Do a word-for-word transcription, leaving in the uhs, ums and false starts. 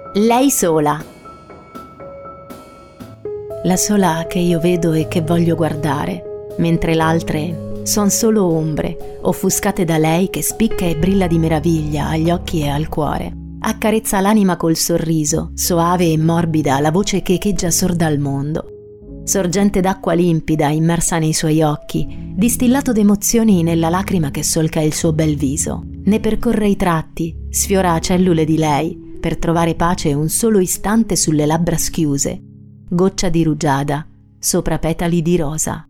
Lei sola. La sola che io vedo e che voglio guardare, mentre le altre son solo ombre, offuscate da lei che spicca e brilla di meraviglia agli occhi e al cuore. Accarezza l'anima col sorriso, soave e morbida la voce che echeggia sorda al mondo. Sorgente d'acqua limpida immersa nei suoi occhi, distillato d'emozioni nella lacrima che solca il suo bel viso. Ne percorre i tratti, sfiora cellule di lei, per trovare pace un solo istante sulle labbra schiuse, goccia di rugiada, sopra petali di rosa.